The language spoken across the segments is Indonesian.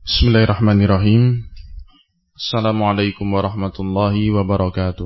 Bismillahirrahmanirrahim. Assalamualaikum warahmatullahi wabarakatuh.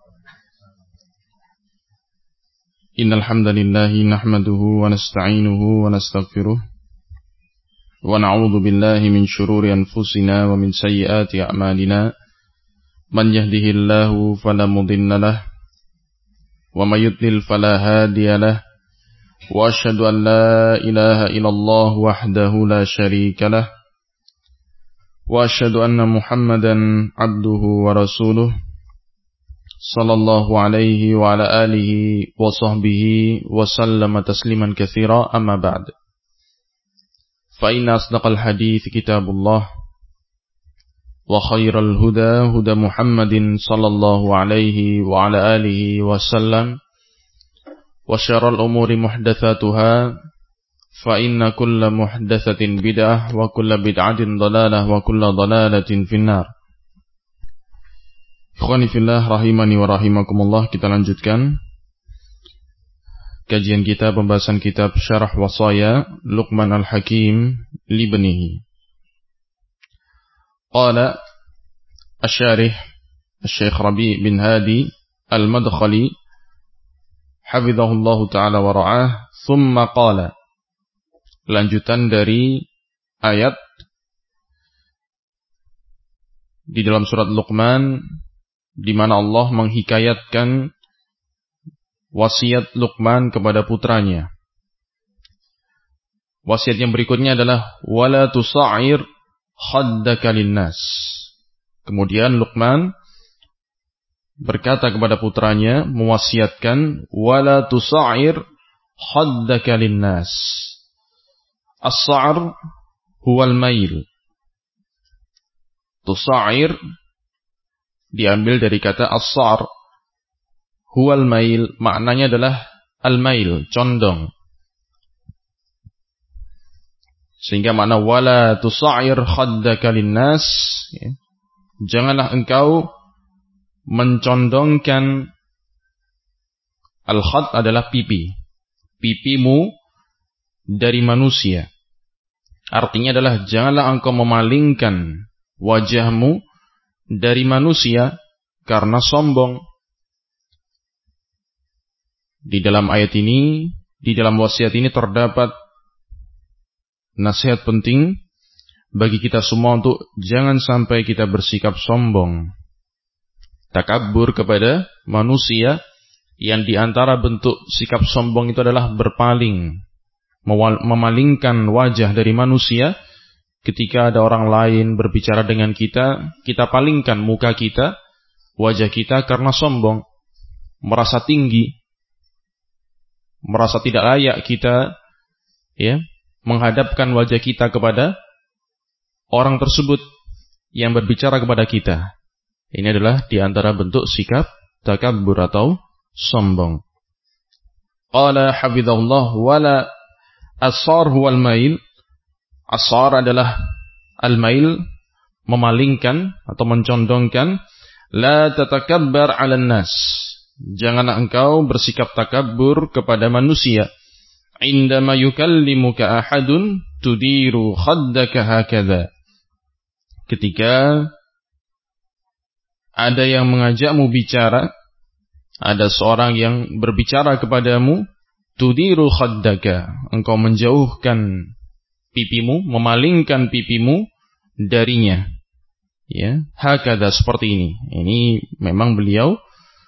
Innal hamdalillahi nahmaduhu wa nasta'inuhu wa nastaghfiruh wa na'udzu billahi min shururi anfusina wa min sayyiati a'malina. Man yahdihillahu fala mudilla lahu wa may yudlil fala hadiya lahu. Wa asyhadu an la ilaha illallah wahdahu la syarika lahu. Wa asyhadu anna Muhammadan abduhu wa rasuluh sallallahu alaihi wa ala alihi wa sahbihi wa sallama tasliman katsira, amma ba'd. Fa inna asdaqal hadits kitabullah wa khairal huda huda Muhammadin sallallahu alaihi wa ala alihi wa sallam, wa syarrul umuri muhdatsatuha fa inna kulla muhdatsatin bid'ah wa kulla bid'atin dhalalah wa kulla dhalalatin finnar. Ikhwani fillah rahimani wa rahimakumullah, kita lanjutkan kajian kita, pembahasan kitab Syarah Wasaya Luqman Al-Hakim libnihi. Qala asy-syarih Asy-Syaikh Rabi' bin Hadi Al-Madkhali hafizahullahu ta'ala wa ra'ah, thumma qala, lanjutan dari ayat di dalam surat Luqman di mana Allah menghikayatkan wasiat Luqman kepada putranya. Wasiat yang berikutnya adalah wala tusa'ir khaddaka linnas. Kemudian Luqman berkata kepada putranya, mewasiatkan wala tusa'ir khaddaka linnas. As-sa'r huwal mail. Tusa'ir diambil dari kata as-sa'r. Huwal mail maknanya adalah al-mail, condong. Sehingga makna wala tusa'ir khaddaka linnas, ya, janganlah engkau mencondongkan, al-khadd adalah pipi, pipimu dari manusia. Artinya adalah janganlah engkau memalingkan wajahmu dari manusia karena sombong. Di dalam ayat ini, di dalam wasiat ini terdapat nasihat penting bagi kita semua untuk jangan sampai kita bersikap sombong, takabbur kepada manusia, yang diantara bentuk sikap sombong itu adalah berpaling, memalingkan wajah dari manusia. Ketika ada orang lain berbicara dengan kita, kita palingkan muka kita, wajah kita karena sombong, merasa tinggi, merasa tidak layak kita, ya, menghadapkan wajah kita kepada orang tersebut yang berbicara kepada kita. Ini adalah diantara bentuk sikap takabbur atau sombong. Qala hafizahullah wala as-sar huwal mail. As-sar adalah al-mail, memalingkan atau mencondongkan. La tatakabbar 'alan nas. Janganlah engkau bersikap takabbur kepada manusia. Indama yukallimuka ahadun tudiru khaddaka hakadha. Ketika ada yang mengajakmu bicara, ada seorang yang berbicara kepadamu, tudiru khaddaka, engkau menjauhkan pipimu, memalingkan pipimu darinya. Ya, hakadha, seperti ini. Ini memang beliau,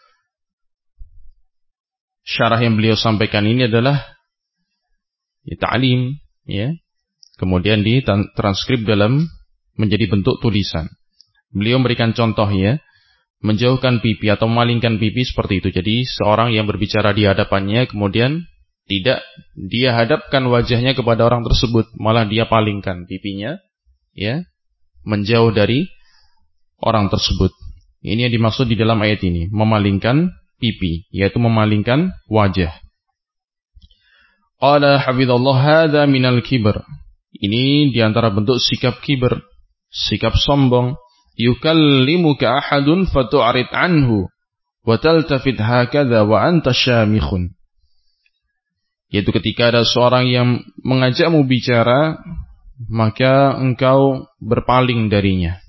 syarah yang beliau sampaikan ini adalah ya, ta'lim, ya. Kemudian ditranskrip dalam menjadi bentuk tulisan. Beliau memberikan contoh, ya, menjauhkan pipi atau memalingkan pipi seperti itu. Jadi seorang yang berbicara di hadapannya, kemudian tidak dia hadapkan wajahnya kepada orang tersebut, malah dia palingkan pipinya, ya, menjauh dari orang tersebut. Ini yang dimaksud di dalam ayat ini, memalingkan pipi, yaitu memalingkan wajah. Qala hafizallah hadza minal kibr. Ini diantara bentuk sikap kibr, sikap sombong. Yukallimuka ahadun fatu'rid anhu wa taltafit hakadha wa anta syamikhun. Yaitu ketika ada seorang yang mengajakmu bicara, maka engkau berpaling darinya.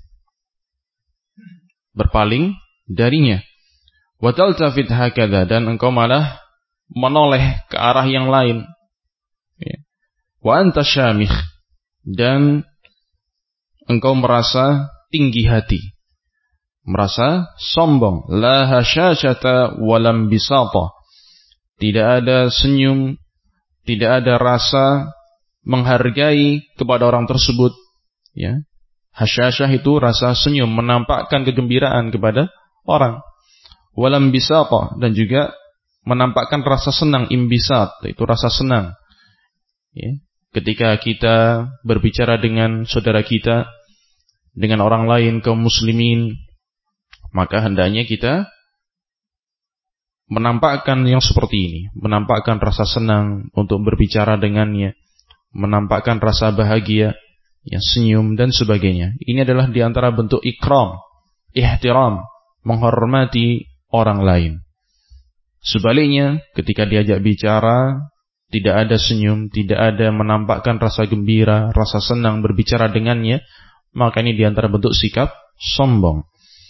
Berpaling darinya. Wa taltafit hakadha, dan engkau malah menoleh ke arah yang lain. Wa anta syamikh, dan engkau merasa tinggi hati, merasa sombong. La hasyashata walam bisata, tidak ada senyum, tidak ada rasa menghargai kepada orang tersebut. Ya, hasyasyah itu rasa senyum, menampakkan kegembiraan kepada orang. Walam bisata, dan juga menampakkan rasa senang, imbisat, itu rasa senang. Ya, ketika kita berbicara dengan saudara kita, dengan orang lain, kaum muslimin, maka hendaknya kita menampakkan yang seperti ini, menampakkan rasa senang untuk berbicara dengannya, menampakkan rasa bahagia, ya, senyum dan sebagainya. Ini adalah diantara bentuk ikram, ihtiram, menghormati orang lain. Sebaliknya, ketika diajak bicara, tidak ada senyum, tidak ada menampakkan rasa gembira, rasa senang berbicara dengannya, maka ini diantara bentuk sikap sombong.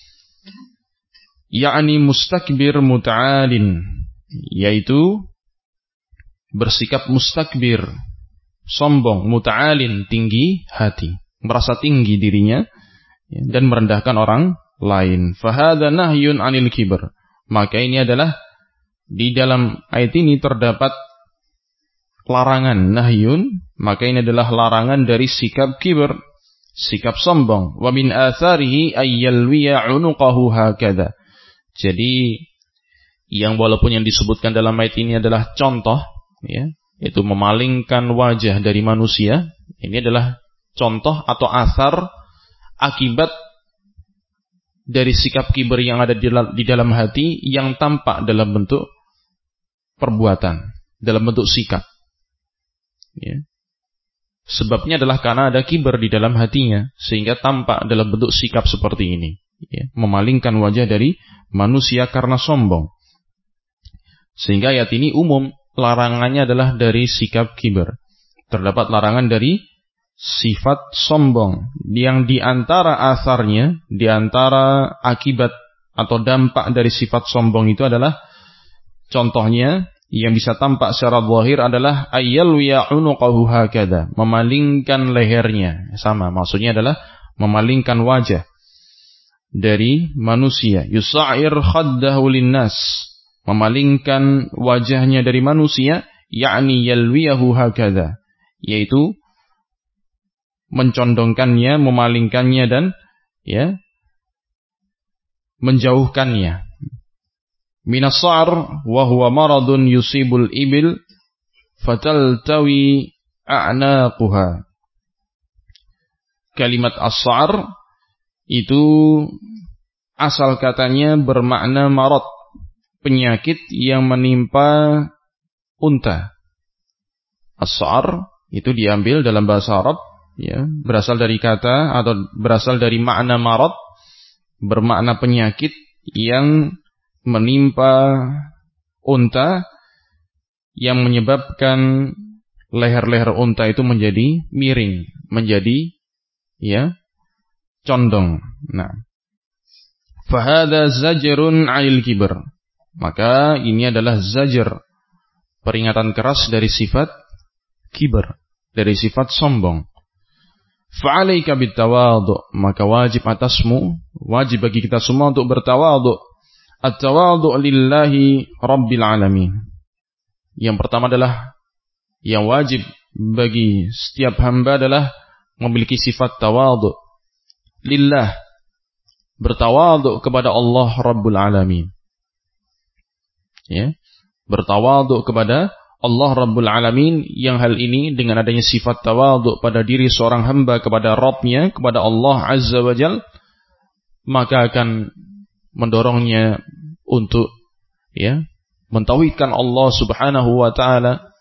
Ya'ni mustakbir muta'alin, yaitu bersikap mustakbir, sombong, muta'alin, tinggi hati, merasa tinggi dirinya, dan merendahkan orang lain. Fahadha nahyun anil kibr, maka ini adalah, di dalam ayat ini terdapat larangan, nahyun, maka ini adalah larangan dari sikap kibr, sikap sombong. Wa min atharihi ayyalwiya unuqahu hakadha. Jadi yang walaupun yang disebutkan dalam ayat ini adalah contoh, ya, itu memalingkan wajah dari manusia, ini adalah contoh atau asar akibat dari sikap kibir yang ada di dalam hati, yang tampak dalam bentuk perbuatan, dalam bentuk sikap. Ya. Sebabnya adalah karena ada kibir di dalam hatinya, sehingga tampak dalam bentuk sikap seperti ini, ya, memalingkan wajah dari manusia karena sombong. Sehingga ayat ini umum, larangannya adalah dari sikap kibir. Terdapat larangan dari sifat sombong, yang diantara asarnya, diantara akibat atau dampak dari sifat sombong itu adalah, contohnya yang bisa tampak secara zahir adalah ayyalwiya unuqahu hakadha, memalingkan lehernya. Sama, maksudnya adalah memalingkan wajah dari manusia. Yusa'ir khaddahu linnas, memalingkan wajahnya dari manusia, yakni yalwiyahu hakadha, yaitu mencondongkannya, memalingkannya, dan ya, menjauhkannya. Minas sa'r wa huwa maradun yusibul ibil fataltawi a'naquha. Kalimat as-sa'r itu asal katanya bermakna marad, penyakit yang menimpa unta. As-sa'r itu diambil dalam bahasa Arab, ya, berasal dari kata atau berasal dari makna marad, bermakna penyakit yang menimpa unta, yang menyebabkan leher-leher unta itu menjadi miring, menjadi, ya, condong. Nah, fahada zajrun 'anil kibr, maka ini adalah zajr, peringatan keras dari sifat kibr, dari sifat sombong. Fa'alaika bitawadhu, maka wajib atasmu, wajib bagi kita semua untuk bertawadhu. At-tawadhu lillahi rabbil alamin. Yang pertama adalah, yang wajib bagi setiap hamba adalah memiliki sifat tawadhu lillah, bertawadhu kepada Allah Rabbul Alamin. Ya, bertawadhu kepada Allah Rabbul Alamin, yang hal ini dengan adanya sifat tawadhu pada diri seorang hamba kepada Rabbnya, kepada Allah Azza wa Jal, maka akan mendorongnya untuk, ya, mentauhidkan Allah Subhanahu wa taala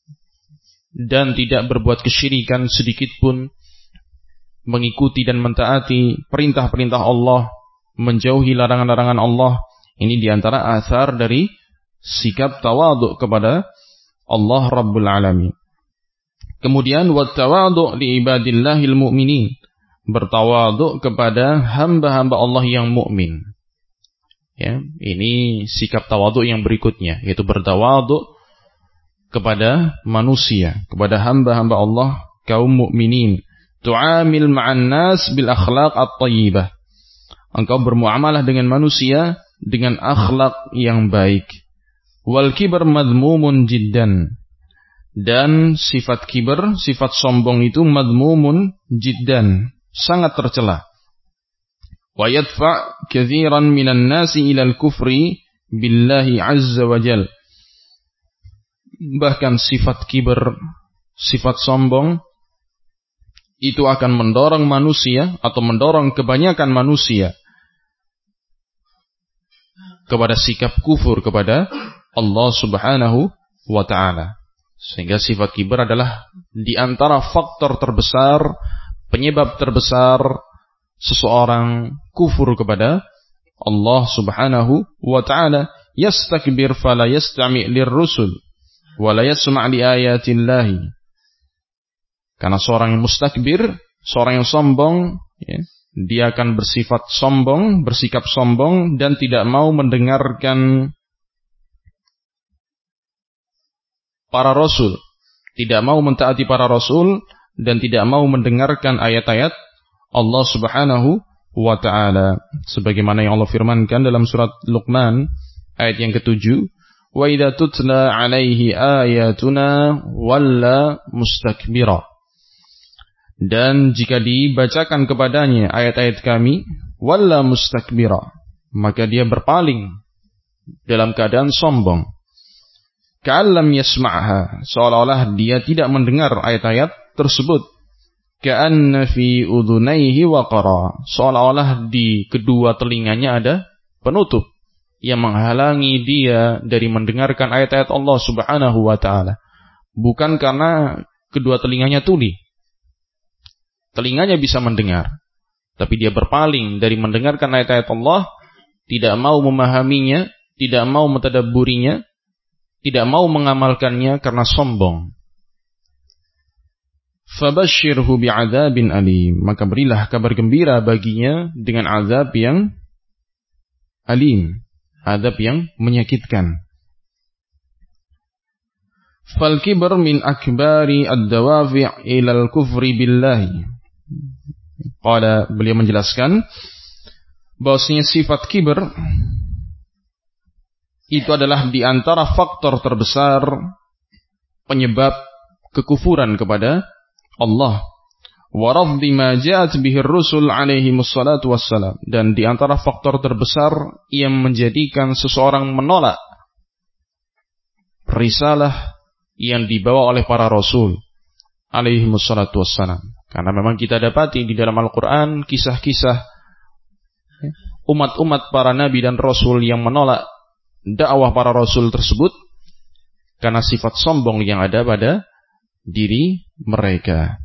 dan tidak berbuat kesyirikan sedikit pun, mengikuti dan mentaati perintah-perintah Allah, menjauhi larangan-larangan Allah. Ini diantara asar dari sikap tawadhu kepada Allah Rabbul Alamin. Kemudian wattawadhu' li ibadillahil mu'minin, bertawadhu' kepada hamba-hamba Allah yang mukmin. Ya, ini sikap tawadhu' yang berikutnya, yaitu bertawadhu' kepada manusia, kepada hamba-hamba Allah kaum mukminin. Tu'amil ma'an nas bil akhlaq at-thayyibah. Engkau bermuamalah dengan manusia dengan akhlak yang baik. Wal kibr madhmumun jiddan. Dan sifat kibr, sifat sombong itu madhmumun jiddan, sangat tercela. Wa yadfa' katsiran minan nasi ilal kufri billahi azza wa jal. Bahkan sifat kibr, sifat sombong itu akan mendorong manusia atau mendorong kebanyakan manusia kepada sikap kufur kepada Allah Subhanahu wa ta'ala. Sehingga sifat kibr adalah di antara faktor terbesar, penyebab terbesar seseorang kufur kepada Allah Subhanahu wa ta'ala. Yastakbir fala yastami' lirrusul wa la yasma' li ayatillahi. Karena seorang yang mustakbir, seorang yang sombong, ya, dia akan bersifat sombong, bersikap sombong dan tidak mau mendengarkan para rasul, tidak mau mentaati para rasul dan tidak mau mendengarkan ayat-ayat Allah Subhanahu wa ta'ala. Sebagaimana yang Allah firmankan dalam surat Luqman ayat yang ke-7, wa idza tutla alaihi ayatuna walla mustakbira. Dan jika dibacakan kepadanya ayat-ayat kami, walla mustakbira, maka dia berpaling dalam keadaan sombong. Ka'allam yasma'ha, seolah-olah dia tidak mendengar ayat-ayat tersebut. Ka'anna fi udhunaihi waqara, seolah-olah di kedua telinganya ada penutup yang menghalangi dia dari mendengarkan ayat-ayat Allah Subhanahu wa ta'ala. Bukan karena kedua telinganya tuli, telinganya bisa mendengar, tapi dia berpaling dari mendengarkan ayat-ayat Allah, tidak mau memahaminya, tidak mau mentadabburinya, tidak mau mengamalkannya karena sombong. Fabashshirhu bi'adzabin alim, maka berilah kabar gembira baginya dengan azab yang alim, azab yang menyakitkan. Fal kibr min akbari ad-dawafi' ila al-kufri billahi. Qala, beliau menjelaskan bahwasanya sifat kibr itu adalah di antara faktor terbesar penyebab kekufuran kepada Allah. Wa rafdi ma ja'at bihi ar-rusul alaihi wassalatu wassalam, dan di antara faktor terbesar yang menjadikan seseorang menolak risalah yang dibawa oleh para rasul alaihi wassalatu wassalam. Karena memang kita dapati di dalam Al-Quran kisah-kisah umat-umat para nabi dan rasul yang menolak dakwah para rasul tersebut karena sifat sombong yang ada pada diri mereka.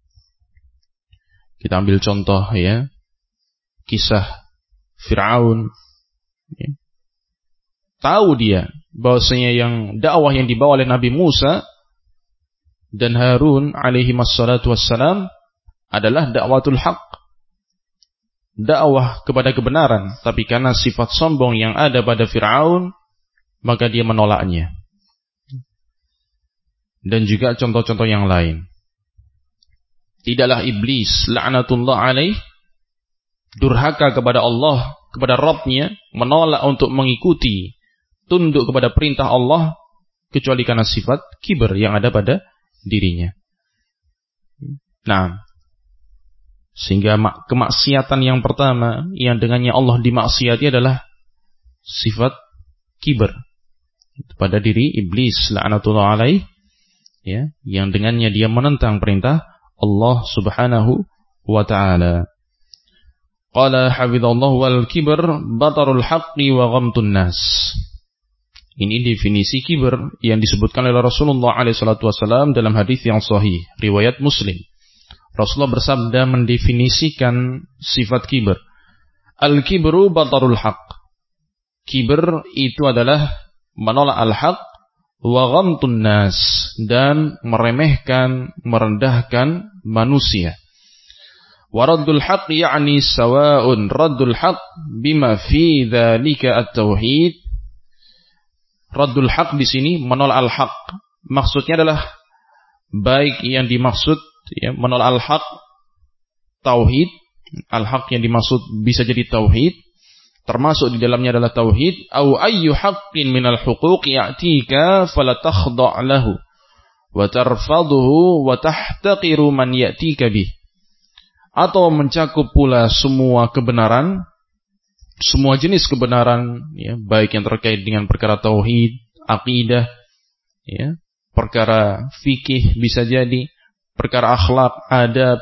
Kita ambil contoh, ya, kisah Fir'aun, ya. Tahu dia bahwasanya yang dakwah yang dibawa oleh Nabi Musa dan Harun alaihi wassalatu wassalam adalah dakwatul haq, dakwah kepada kebenaran, tapi karena sifat sombong yang ada pada Fir'aun, maka dia menolaknya. Dan juga contoh-contoh yang lain. Tidaklah iblis la'natullah alaih durhaka kepada Allah, kepada Rabbnya, menolak untuk mengikuti, tunduk kepada perintah Allah, kecuali karena sifat kibr yang ada pada dirinya. Nah, sehingga kemaksiatan yang pertama yang dengannya Allah dimaksiati adalah sifat kibr pada diri iblis la'natullah alaih, ya, yang dengannya dia menentang perintah Allah Subhanahu wa ta'ala. Qala hafizallahu wal kibr batarul haqqi wa ghamtun nas. Ini definisi kibr yang disebutkan oleh Rasulullah SAW dalam hadis yang sahih, riwayat Muslim. Rasulullah bersabda mendefinisikan sifat kibr. Al-kibru batarul haq. Kibr itu adalah menolak al-haq wa ghamtun nas, dan meremehkan, merendahkan manusia. Wa raddul haqq ya'ni sawa'un raddul haqq bima fi dzalika at-tauhid. Raddul haqq di sini menolak al-haq. Maksudnya adalah baik yang dimaksud menolak al-haq tauhid, al-haq yang dimaksud bisa jadi tauhid, termasuk di dalamnya adalah tauhid, au ayyu haqqin minal huquq ya'tika fala takhda' lahu wa tarfadhuhu wa tahtaqiru man ya'tika bih. Atau mencakup pula semua kebenaran, semua jenis kebenaran, baik yang terkait dengan perkara tauhid, akidah, perkara fikih bisa jadi, perkara akhlak, adab,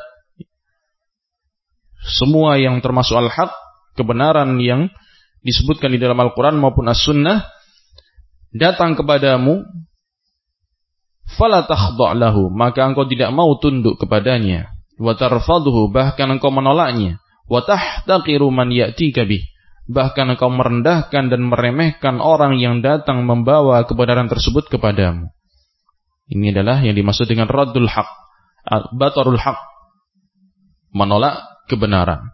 semua yang termasuk al-haq, kebenaran yang disebutkan di dalam Al-Quran maupun As-Sunnah, datang kepadamu, fala takhda' lahu, maka engkau tidak mau tunduk kepadanya, wa tarfadhuhu, bahkan engkau menolaknya, wa tahtaqiru man ya'tika bih, bahkan engkau merendahkan dan meremehkan orang yang datang membawa kebenaran tersebut kepadamu. Ini adalah yang dimaksud dengan raddul haq, batarul haq, menolak kebenaran.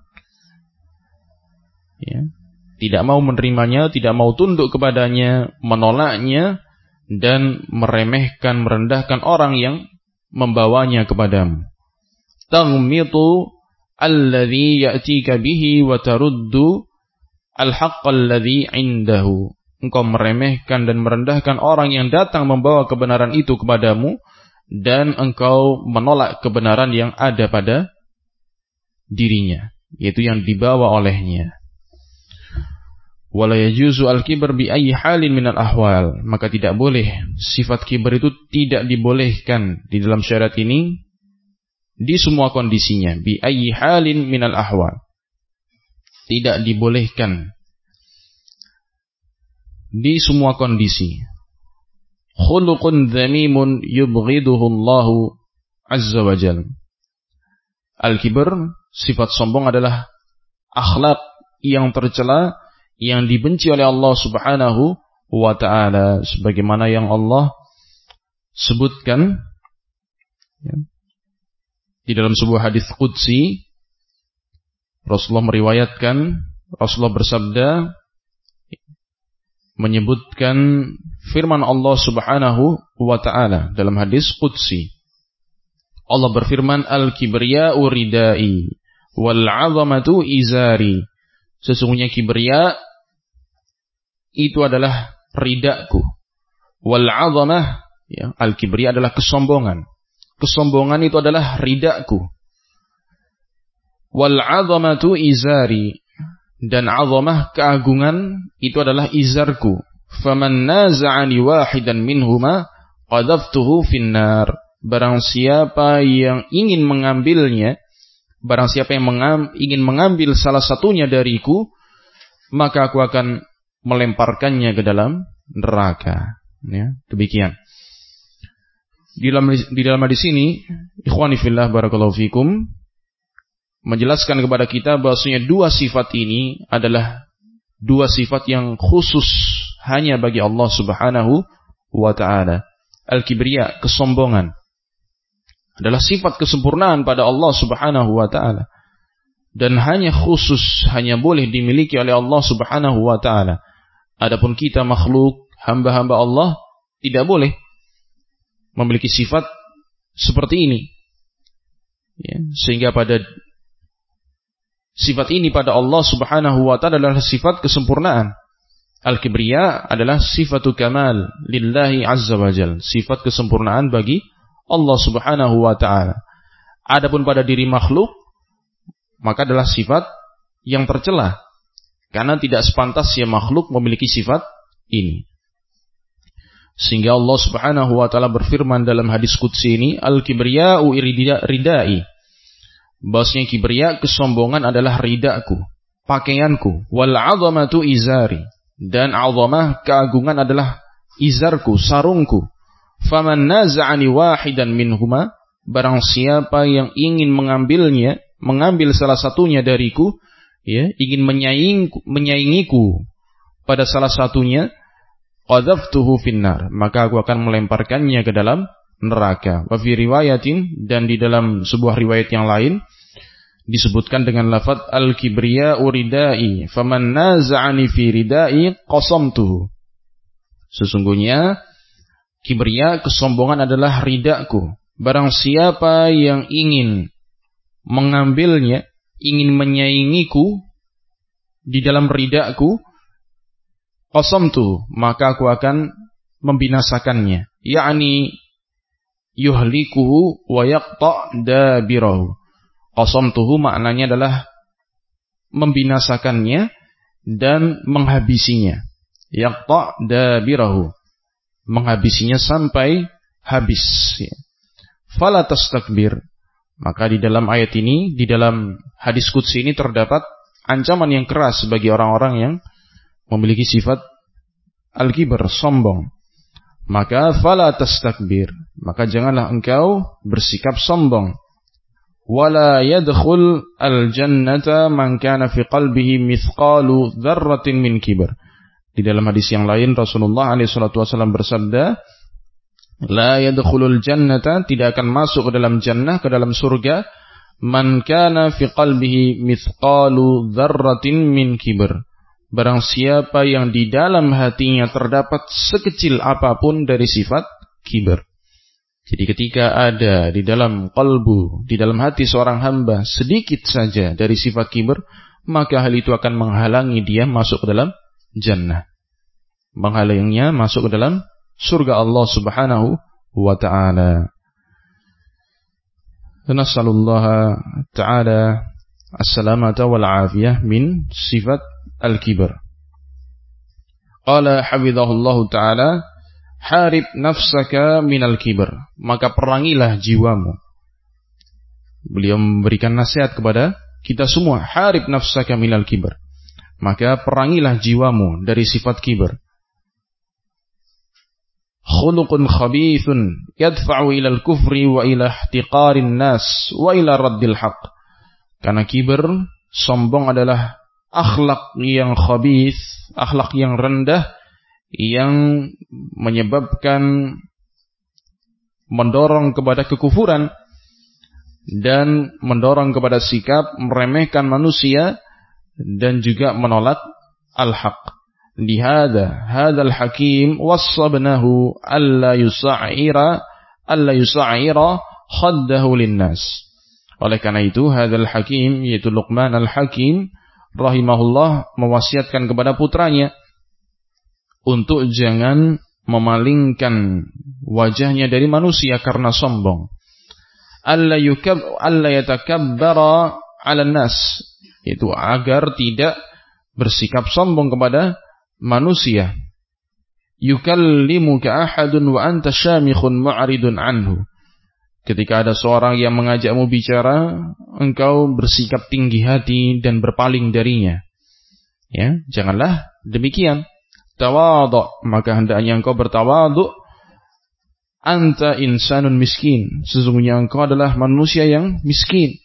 Tidak mau menerimanya, tidak mau tunduk kepadanya, menolaknya, dan meremehkan, merendahkan orang yang membawanya kepadamu. Taghmitu alladhi ya'tika bihi wa taruddu al-haqqa alladhi indahu. Engkau meremehkan dan merendahkan orang yang datang membawa kebenaran itu kepadamu, dan engkau menolak kebenaran yang ada pada dirinya, yaitu yang dibawa olehnya. Wala yajuzu al-kibr bi ayyi halin minal ahwal, maka tidak boleh, sifat kibr itu tidak dibolehkan di dalam syariat ini di semua kondisinya. Bi ayyi halin minal ahwal, tidak dibolehkan di semua kondisi. Khuluqun dhamimun yubghiduhu Allahu azza wa jalla. Al-kibr, sifat sombong, adalah akhlak yang tercela, yang dibenci oleh Allah subhanahu wa ta'ala, sebagaimana yang Allah sebutkan di dalam sebuah hadis qudsi. Rasulullah meriwayatkan, Rasulullah bersabda, menyebutkan firman Allah subhanahu wa ta'ala dalam hadis qudsi. Allah berfirman, al-kibriya'u ridai wal 'azamatu izari. Sesungguhnya kibriya itu adalah ridaku. Wal 'azamah, al-kibriya adalah kesombongan. Kesombongan itu adalah ridaku. Wal 'azamatu izari, dan 'azamah, keagungan, itu adalah izarku. Faman naza'ani wahidan minhuma qadhaftuhu finnar. Barang siapa yang ingin mengambilnya, barang siapa yang ingin mengambil salah satunya dariku, maka aku akan melemparkannya ke dalam neraka. Demikian. Di dalam hadis ini, ikhwani fillah barakallahu fikum, menjelaskan kepada kita bahwasanya dua sifat ini adalah dua sifat yang khusus hanya bagi Allah subhanahu wa ta'ala. Al-kibriya, kesombongan, adalah sifat kesempurnaan pada Allah subhanahu wa ta'ala, dan hanya khusus, hanya boleh dimiliki oleh Allah subhanahu wa ta'ala. Adapun kita makhluk, hamba-hamba Allah, tidak boleh memiliki sifat seperti ini. Sehingga pada sifat ini pada Allah subhanahu wa ta'ala adalah sifat kesempurnaan. Al-kibriya adalah sifatu kamal lillahi azza wa jal, sifat kesempurnaan bagi Allah subhanahu wa ta'ala. Adapun pada diri makhluk, maka adalah sifat yang tercela, karena tidak sepantasnya makhluk memiliki sifat ini. Sehingga Allah subhanahu wa ta'ala berfirman dalam hadis qudsi ini, al-kibriya'u ridai, bahwasanya kibriya, kesombongan, adalah ridaku, pakaianku. Wal 'azamatu izari, dan 'azamah, keagungan, adalah izarku, sarungku. Faman naza'ani wahidan minhuma, barang siapa yang ingin mengambilnya, mengambil salah satunya dariku, ingin menyaingiku pada salah satunya, qadzaftuhu finnar, maka aku akan melemparkannya ke dalam neraka. Wa fi riwayatin, dan di dalam sebuah riwayat yang lain disebutkan dengan lafaz al-kibriya'u ridai, faman naza'ani fi ridai qasamtuhu. Sesungguhnya kibriya, kesombongan adalah ridaku. Barang siapa yang ingin mengambilnya, ingin menyaingiku di dalam ridaku, qasamtuhu, maka aku akan membinasakannya. Ya'ni yuhlikuhu wa yaqta' dabirahu. Qasamtuhu maknanya adalah membinasakannya dan menghabisinya. Yaqta' dabirahu, menghabisinya sampai habis. Fala tastakbir, maka di dalam ayat ini, di dalam hadis qudsi ini terdapat ancaman yang keras bagi orang-orang yang memiliki sifat al-kibr, sombong. Maka fala tastakbir, maka janganlah engkau bersikap sombong. Wala yadkhul al-jannata man kana fi qalbihi mithqalu dzarratin min kibr. Di dalam hadis yang lain Rasulullah SAW bersabda, la yadkhulul jannata, tidak akan masuk ke dalam jannah, ke dalam surga, man kana fi qalbihi mithqalu dzarratin min kibr, barang siapa yang di dalam hatinya terdapat sekecil apapun dari sifat kibr. Jadi ketika ada di dalam qalbu, di dalam hati seorang hamba sedikit saja dari sifat kibr, maka hal itu akan menghalangi dia masuk ke dalam jannah, menghalanginya masuk ke dalam surga Allah Subhanahu wa ta'ala. Nasallallahu ta'ala as-salamata wal afiyah min sifat al-kibr. Qala hafizahullahu ta'ala, harib nafsaka minal kibr, maka perangilah jiwamu. Beliau memberikan nasihat kepada kita semua, harib nafsaka minal kibr, maka perangilah jiwamu dari sifat kibr. Khuluqun khabithun yadfa'u ilal kufri wa ila ihtiqarin nas wa ila raddil haqq. Karena kibr, sombong adalah akhlak yang khabith, akhlak yang rendah, yang menyebabkan mendorong kepada kekufuran dan mendorong kepada sikap meremehkan manusia dan juga menolak al-haq. Lihada hadzal hakim wassabnahu alla yusa'ira khaddahu linnas. Oleh karena itu hadzal hakim, yaitu Luqman al-Hakim rahimahullah, mewasiatkan kepada putranya untuk jangan memalingkan wajahnya dari manusia karena sombong. Alla yatakabbara 'alan nas, itu agar tidak bersikap sombong kepada manusia. Yukallimuka ahadun wa anta syamikhun mu'ridun anhu. Ketika ada seorang yang mengajakmu bicara, engkau bersikap tinggi hati dan berpaling darinya. Ya, janganlah demikian. Tawadhu, maka hendaknya engkau bertawadhu. Anta insanun miskin, sesungguhnya engkau adalah manusia yang miskin.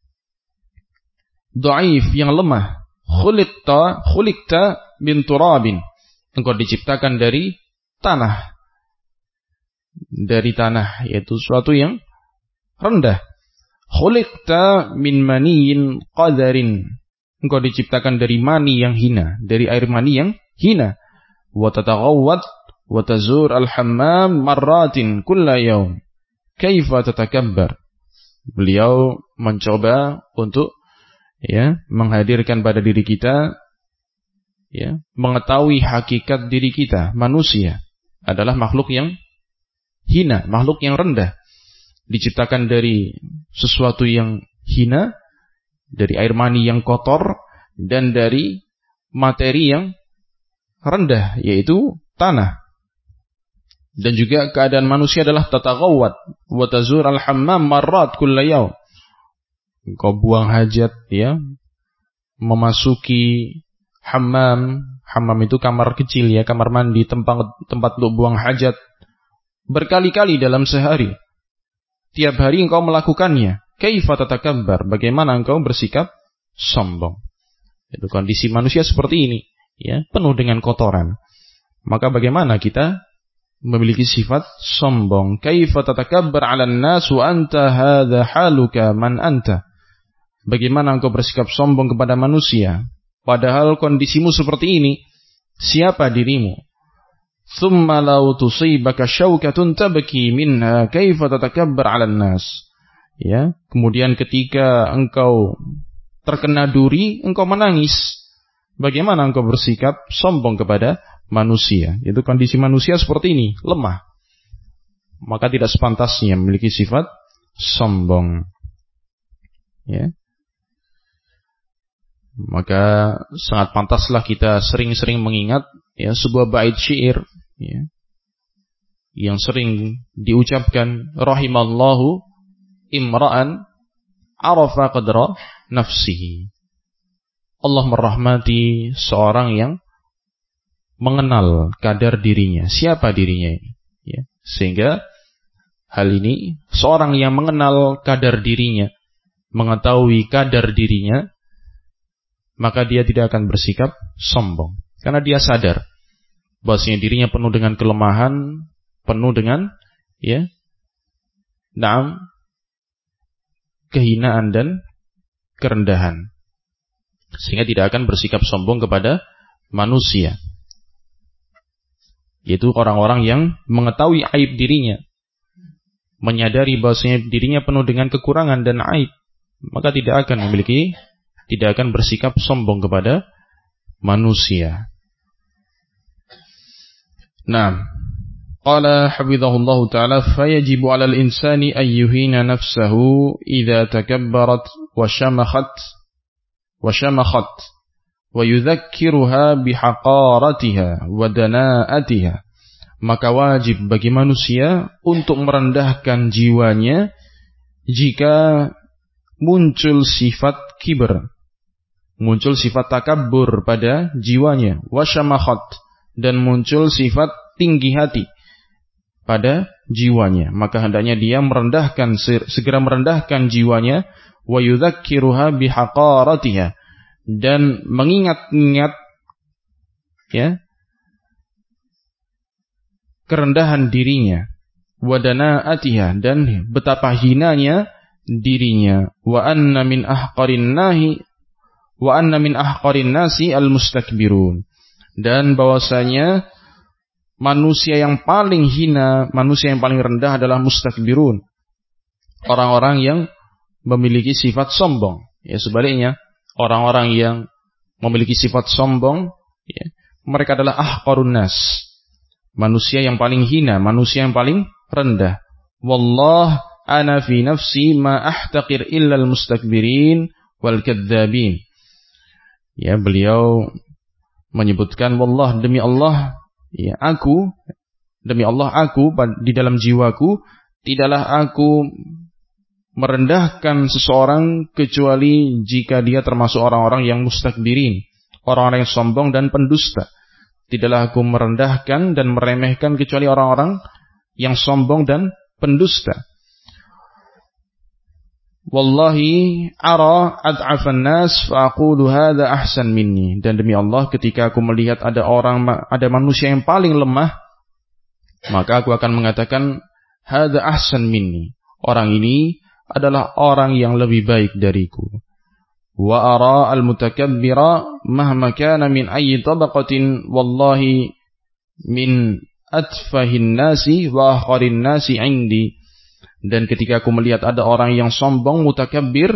Dhaif, yang lemah. Khuliqta min turabin, engkau diciptakan dari tanah. Dari tanah, yaitu suatu yang rendah. Khuliqta min maniyin qadarin, engkau diciptakan dari mani yang hina, dari air mani yang hina. Wa tataghawwat wa tazur al-hammam marratin kulla yawm, kaifa tatakabbar. Beliau mencoba untuk menghadirkan pada diri kita, mengetahui hakikat diri kita. Manusia adalah makhluk yang hina, makhluk yang rendah, diciptakan dari sesuatu yang hina, dari air mani yang kotor, dan dari materi yang rendah, yaitu tanah. Dan juga keadaan manusia adalah tataghawwat wa tazur al-hammam marrat kulla yawm. Engkau buang hajat, memasuki hammam. Hammam itu kamar kecil, kamar mandi, tempat untuk buang hajat, berkali-kali dalam sehari. Tiap hari engkau melakukannya. Kaifa tatakabbar, bagaimana engkau bersikap sombong. Itu kondisi manusia seperti ini, penuh dengan kotoran. Maka bagaimana kita memiliki sifat sombong? Kaifa tatakabbar 'alan nas wa anta hadza haluka man anta? Bagaimana engkau bersikap sombong kepada manusia padahal kondisimu seperti ini? Siapa dirimu? Thumma law tusibaka syaukatun tabki minha kaifa tatakabbar 'alan nas? Ya, kemudian ketika engkau terkena duri, engkau menangis. Bagaimana engkau bersikap sombong kepada manusia? Itu kondisi manusia seperti ini, lemah. Maka tidak sepantasnya memiliki sifat sombong. Ya. Maka sangat pantaslah kita sering-sering mengingat ya sebuah bait syair ya, yang sering diucapkan, rahimallahu imra'an arafa qadra nafsihi. Allah merahmati seorang yang mengenal kadar dirinya. Siapa dirinya ini? Ya. Sehingga hal ini, seorang yang mengenal kadar dirinya, mengetahui kadar dirinya, maka dia tidak akan bersikap sombong. Karena dia sadar bahwasanya dirinya penuh dengan kelemahan, penuh dengan ya, kehinaan dan kerendahan. Sehingga tidak akan bersikap sombong kepada manusia. Yaitu orang-orang yang mengetahui aib dirinya, menyadari bahwasanya dirinya penuh dengan kekurangan dan aib, maka tidak akan bersikap sombong kepada manusia. Nah, qala hafizahullahu ta'ala fayajibu 'alal insani an yuhina nafsahu idza takabbarat wa shamakhat wa yudhakkiruha bihaqaratiha wa dana'atiha. Maka wajib bagi manusia untuk merendahkan jiwanya jika muncul sifat kibr, muncul sifat takabbur pada jiwanya, wa shamakhat, dan muncul sifat tinggi hati pada jiwanya. Maka hendaknya dia segera merendahkan jiwanya, wa yudhakkiruha bihaqaratiha, dan mengingat-ingat ya kerendahan dirinya, wa dana'atiha, dan betapa hinanya dirinya, wa anna min ahqarin nasi al-mustakbirun, dan bahwasanya manusia yang paling hina, manusia yang paling rendah adalah mustakbirun, orang-orang yang memiliki sifat sombong. Ya, sebaliknya, orang-orang yang memiliki sifat sombong ya, mereka adalah ahqarun nas, manusia yang paling hina, manusia yang paling rendah. Wallah ana fi nafsi ma ahtaqir illa al-mustakbirin wal kadzabin. Ya, beliau menyebutkan, wallah, demi Allah, ya, aku di dalam jiwaku tidaklah aku merendahkan seseorang kecuali jika dia termasuk orang-orang yang mustakbirin, orang-orang yang sombong dan pendusta. Tidaklah aku merendahkan dan meremehkan kecuali orang-orang yang sombong dan pendusta. Wallahi ara ad'afan nas fa aqulu hadza ahsan minni. Dan demi Allah, ketika aku melihat ada manusia yang paling lemah, maka aku akan mengatakan hadza ahsan minni. Orang ini adalah orang yang lebih baik dariku. Wa ara al-mutakabbira mahma kana min ayyi tabaqatin wallahi min atfahin nasi wa akharin nasi indi. Dan ketika aku melihat ada orang yang sombong, mutakabbir,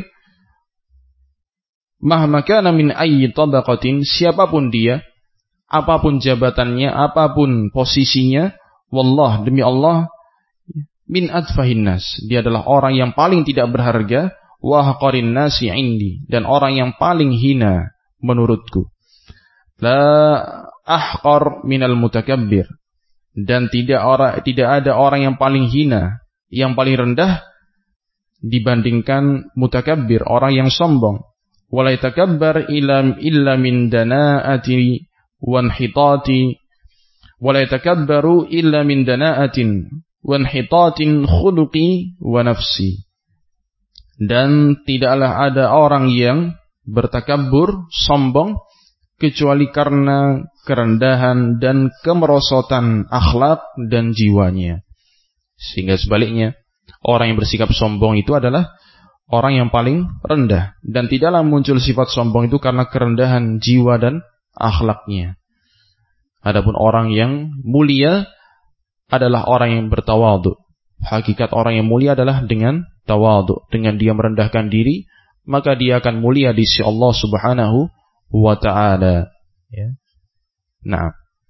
mahma kana min ayyi tabaqatin, siapapun dia, apapun jabatannya, apapun posisinya, wallah, demi Allah, min atfahin nas, dia adalah orang yang paling tidak berharga, wa haqarin nasi indi, dan orang yang paling hina menurutku. La ahqar minal mutakabbir, dan tidak ada orang yang paling hina, yang paling rendah dibandingkan mutakabbir, orang yang sombong. Wala yatakabbar illa min dana'ati wan hitati, wala yatakabbaru illa min dana'atin wanhitatin khuluqi wa nafsi. Dan tidaklah ada orang yang bertakabbur, sombong, kecuali karena kerendahan dan kemerosotan akhlak dan jiwanya. Sehingga sebaliknya, orang yang bersikap sombong itu adalah orang yang paling rendah, dan tidaklah muncul sifat sombong itu karena kerendahan jiwa dan akhlaknya. Adapun orang yang mulia adalah orang yang bertawadhu. Hakikat orang yang mulia adalah dengan tawadhu, dengan dia merendahkan diri, maka dia akan mulia di sisi Allah Subhanahu wa ta'ala. Ya. Nah,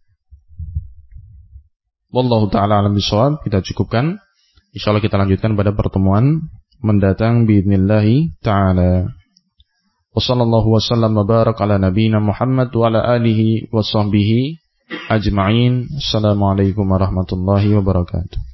wallahu ta'ala alam bisawab. Kita cukupkan. Insyaallah kita lanjutkan pada pertemuan mendatang biidznillah ta'ala. Wa sallallahu wa sallam wa barak ala nabiyyina Muhammad wa ala alihi wa sahbihi ajma'in. Assalamualaikum warahmatullahi wabarakatuh.